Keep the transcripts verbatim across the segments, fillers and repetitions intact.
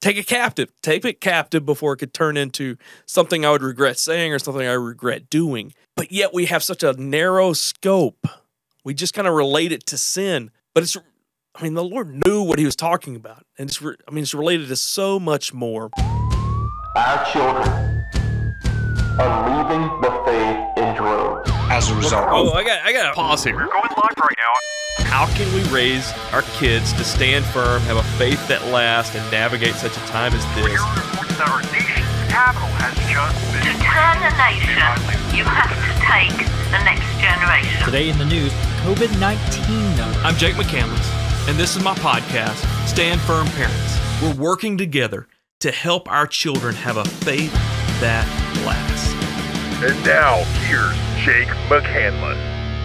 take it captive, take it captive before it could turn into something I would regret saying or something I regret doing. But yet we have such a narrow scope. We just kind of relate it to sin. But it's, I mean, the Lord knew what he was talking about. And it's, I mean, it's related to so much more. Our children are leaving the faith in droves. As a result. Oh, I got I got to pause here. We're going live right now. How can we raise our kids to stand firm, have a faith that lasts, and navigate such a time as this? We are reporting that our nation's capital has just been... To turn a nation, you have to take the next generation. Today in the news, COVID nineteen numbers. I'm Jake McCandless, and this is my podcast, Stand Firm Parents. We're working together to help our children have a faith that lasts. And now, here's Jake McCandless.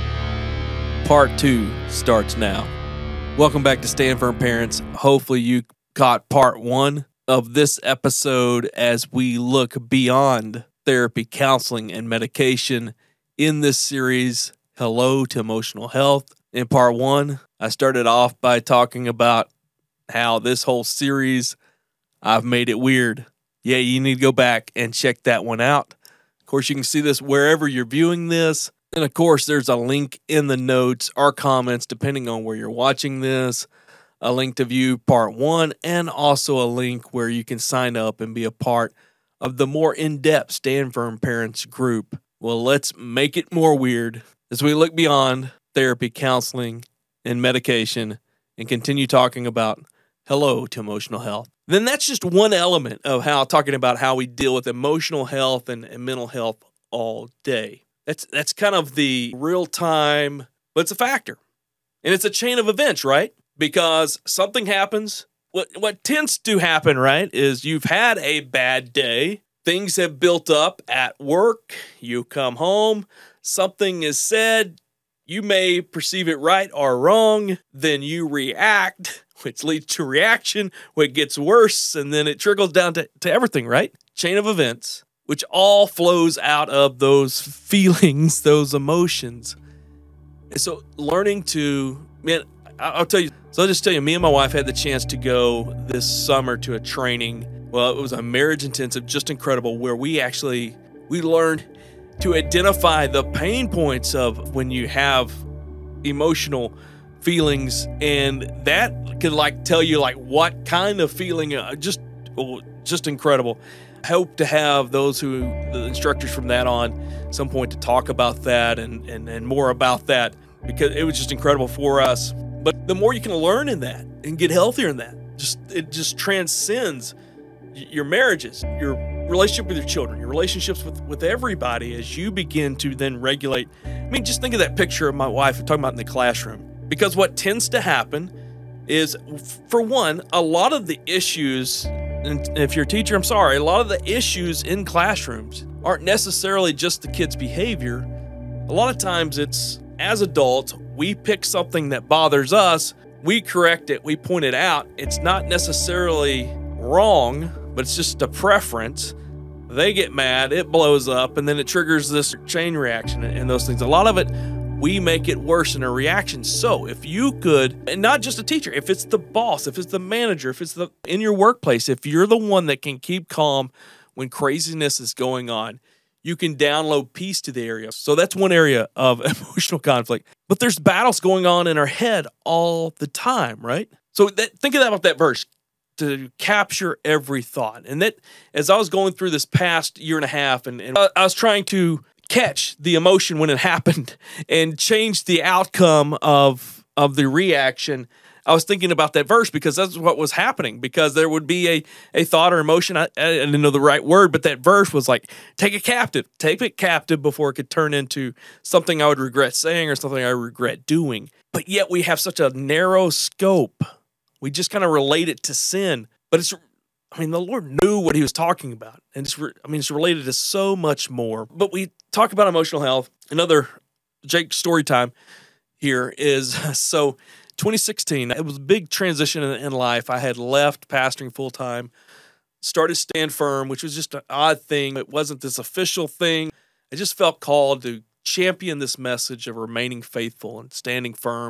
Part two starts now. Welcome back to Stand Firm Parents. Hopefully you caught part one of this episode as we look beyond therapy, counseling, and medication in this series, Hello to Emotional Health. In part one, I started off by talking about how this whole series, I've made it weird. Yeah, you need to go back and check that one out. Of course, you can see this wherever you're viewing this. And of course, there's a link in the notes or comments, depending on where you're watching this, a link to view part one, and also a link where you can sign up and be a part of the more in-depth Stand Firm Parents group. Well, let's make it more weird as we look beyond therapy, counseling, and medication and continue talking about hello to emotional health. Then that's just one element of how talking about how we deal with emotional health and, and mental health all day. That's that's kind of the real time, but it's a factor. And it's a chain of events, right? Because something happens. What what tends to happen, right, is you've had a bad day. Things have built up at work. You come home. Something is said. You may perceive it right or wrong. Then you react, which leads to reaction, which gets worse, and then it trickles down to, to everything, right? Chain of events, which all flows out of those feelings, those emotions. And so learning to, man, I'll tell you, so I'll just tell you, me and my wife had the chance to go this summer to a training. Well, it was a marriage intensive, just incredible, where we actually, we learned to identify the pain points of when you have emotional feelings, and that could like tell you like what kind of feeling, uh, just, oh, just incredible. I hope to have those who, the instructors from that on some point to talk about that and, and, and more about that, because it was just incredible for us. But the more you can learn in that and get healthier in that, just it just transcends your marriages, your relationship with your children, your relationships with, with everybody as you begin to then regulate. I mean, just think of that picture of my wife talking about in the classroom. Because what tends to happen is, for one, a lot of the issues, and if you're a teacher, I'm sorry, a lot of the issues in classrooms aren't necessarily just the kids' behavior. A lot of times it's, as adults, we pick something that bothers us, we correct it, we point it out. It's not necessarily wrong, but it's just a preference. They get mad, it blows up, and then it triggers this chain reaction and those things. A lot of it, we make it worse in a reaction. So if you could, and not just a teacher, if it's the boss, if it's the manager, if it's the in your workplace, if you're the one that can keep calm when craziness is going on, you can download peace to the area. So that's one area of emotional conflict. But there's battles going on in our head all the time, right? So that, think of that about that verse, to capture every thought. And that, as I was going through this past year and a half, and, and I was trying to catch the emotion when it happened and change the outcome of of the reaction, I was thinking about that verse because that's what was happening. Because there would be a, a thought or emotion, I, I didn't know the right word, but that verse was like, take it captive, take it captive before it could turn into something I would regret saying or something I regret doing. But yet we have such a narrow scope. We just kind of relate it to sin. But it's, I mean, the Lord knew what he was talking about. And it's, I mean, it's related to so much more. But we talk about emotional health. Another Jake story time here is, so twenty sixteen, it was a big transition in, in life. I had left pastoring full-time, started Stand Firm, which was just an odd thing. It wasn't this official thing. I just felt called to champion this message of remaining faithful and standing firm. And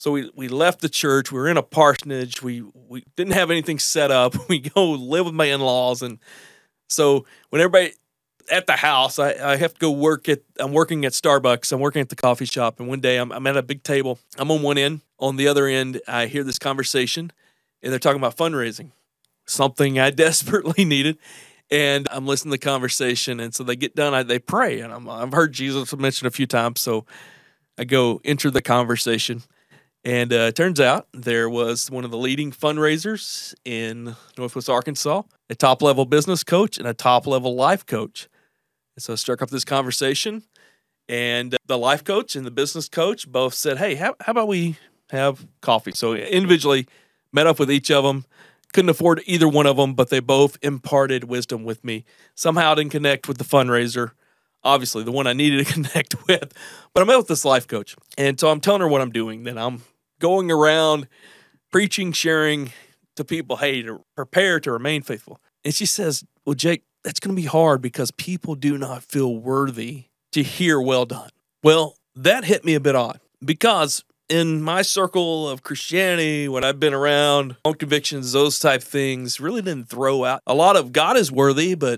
So we, we left the church. We were in a parsonage. We we didn't have anything set up. We go live with my in-laws. And so when everybody at the house, I, I have to go work at, I'm working at Starbucks. I'm working at the coffee shop. And one day I'm, I'm at a big table. I'm on one end. On the other end, I hear this conversation, and they're talking about fundraising, something I desperately needed. And I'm listening to the conversation. And so they get done, I, they pray. And I'm, I've heard Jesus mentioned a few times. So I go enter the conversation. And uh, it turns out there was one of the leading fundraisers in Northwest Arkansas, a top-level business coach and a top-level life coach. And so I struck up this conversation, and the life coach and the business coach both said, hey, how, how about we have coffee? So individually met up with each of them. Couldn't afford either one of them, but they both imparted wisdom with me. Somehow I didn't connect with the fundraiser, obviously the one I needed to connect with, but I met with this life coach. And so I'm telling her what I'm doing. Then I'm going around preaching, sharing to people, hey, to prepare to remain faithful. And she says, well, Jake, that's going to be hard because people do not feel worthy to hear well done. Well, that hit me a bit odd because in my circle of Christianity, when I've been around, own convictions, those type things, really didn't throw out a lot of God is worthy, but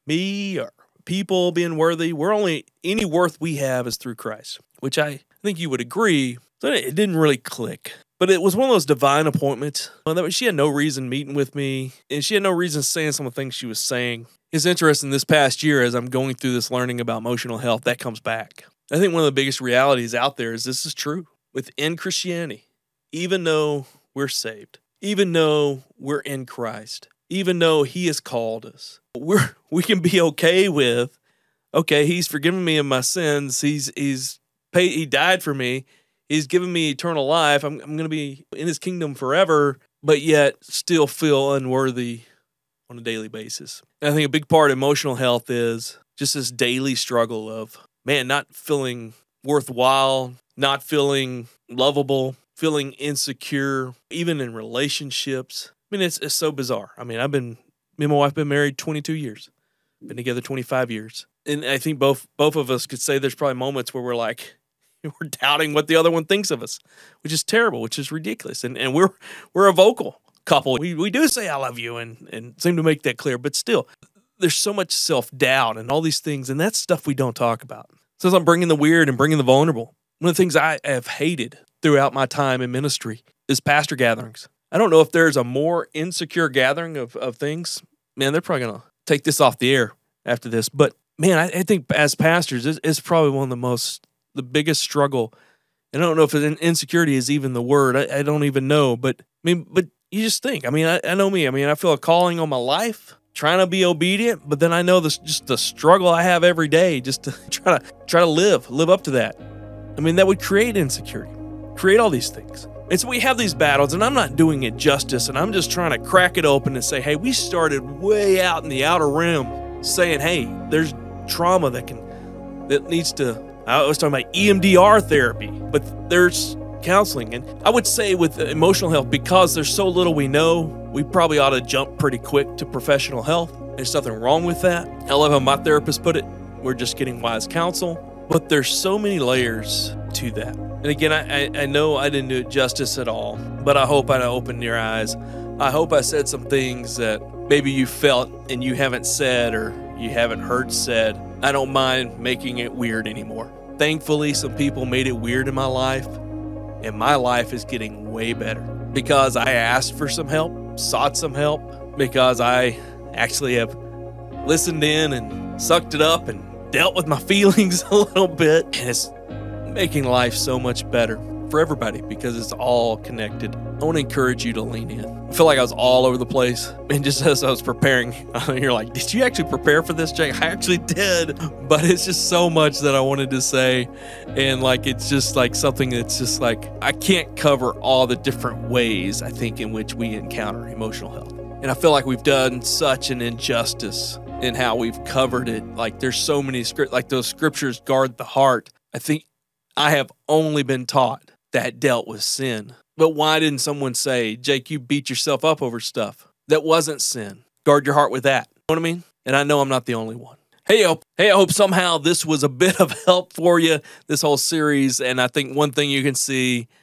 me or people being worthy, we're only, any worth we have is through Christ, which I think you would agree. So it didn't really click. But it was one of those divine appointments. She had no reason meeting with me, and she had no reason saying some of the things she was saying. It's interesting, this past year, as I'm going through this learning about emotional health, that comes back. I think one of the biggest realities out there is this is true. Within Christianity, even though we're saved, even though we're in Christ, even though He has called us, we're, we can be okay with, okay, He's forgiven me of my sins. He's, he's paid, He died for me. He's given me eternal life. I'm, I'm going to be in His kingdom forever, but yet still feel unworthy on a daily basis. And I think a big part of emotional health is just this daily struggle of, man, not feeling worthwhile, not feeling lovable, feeling insecure, even in relationships. I mean, it's it's so bizarre. I mean, I've been, me and my wife have been married twenty-two years, been together twenty-five years. And I think both both of us could say there's probably moments where we're like, we're doubting what the other one thinks of us, which is terrible, which is ridiculous. And and we're we're a vocal couple. We we do say I love you and, and seem to make that clear, but still, there's so much self-doubt and all these things, and that's stuff we don't talk about. So as I'm bringing the weird and bringing the vulnerable, one of the things I have hated throughout my time in ministry is pastor gatherings. I don't know if there's a more insecure gathering of, of things. Man, they're probably going to take this off the air after this. But man, I, I think as pastors, it's, it's probably one of the most, the biggest struggle. And I don't know if an insecurity is even the word. I, I don't even know. But I mean, but you just think, I mean, I, I know me. I mean, I feel a calling on my life, trying to be obedient, but then I know this, just the struggle I have every day just to try to try to live, live up to that. I mean, that would create insecurity, create all these things. And so we have these battles, and I'm not doing it justice, and I'm just trying to crack it open and say, hey, we started way out in the outer rim saying, hey, there's trauma that can, that needs to, I was talking about E M D R therapy, but there's counseling. And I would say with emotional health, because there's so little we know, we probably ought to jump pretty quick to professional health. There's nothing wrong with that. I love how my therapist put it. We're just getting wise counsel. But there's so many layers to that. And again, I, I, I know I didn't do it justice at all, but I hope I opened your eyes. I hope I said some things that maybe you felt and you haven't said or you haven't heard said. I don't mind making it weird anymore. Thankfully, some people made it weird in my life, and my life is getting way better because I asked for some help, sought some help, because I actually have listened in and sucked it up and dealt with my feelings a little bit. And it's making life so much better for everybody because it's all connected. I want to encourage you to lean in. I feel like I was all over the place. And just as I was preparing, you're like, did you actually prepare for this, Jake? I actually did. But it's just so much that I wanted to say. And like, it's just like something that's just like, I can't cover all the different ways, I think, in which we encounter emotional health. And I feel like we've done such an injustice in how we've covered it. Like there's so many script, like those scriptures guard the heart. I think I have only been taught that dealt with sin. But why didn't someone say, Jake, you beat yourself up over stuff that wasn't sin? Guard your heart with that. You know what I mean? And I know I'm not the only one. Hey, I hope, hey, I hope somehow this was a bit of help for you, this whole series. And I think one thing you can see,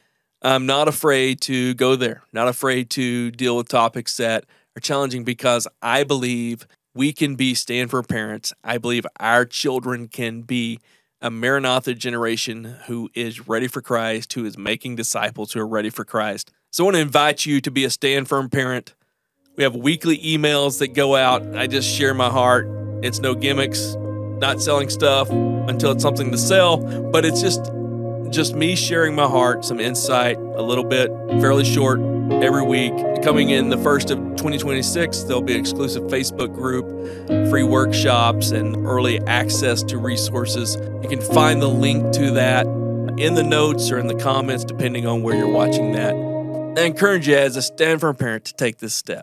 I'm not afraid to go there, not afraid to deal with topics that are challenging because I believe we can be Stand Firm parents. I believe our children can be a Maranatha generation who is ready for Christ, who is making disciples who are ready for Christ. So I want to invite you to be a Stand Firm parent. We have weekly emails that go out. I just share my heart. It's no gimmicks, not selling stuff until it's something to sell, but it's just just me sharing my heart, some insight, a little bit, fairly short every week. Coming in the first of twenty twenty-six, there'll be an exclusive Facebook group, free workshops, and early access to resources. You can find the link to that in the notes or in the comments, depending on where you're watching that. I encourage you as a Stand Firm parent to take this step.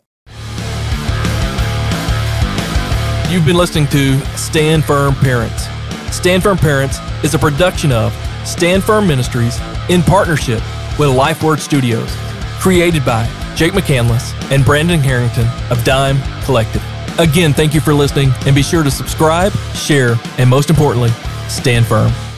You've been listening to Stand Firm Parents. Stand Firm Parents is a production of Stand Firm Ministries in partnership with LifeWord Studios, created by Jake McCandless and Brandon Harrington of Dime Collective. Again, thank you for listening, and be sure to subscribe, share, and most importantly, stand firm.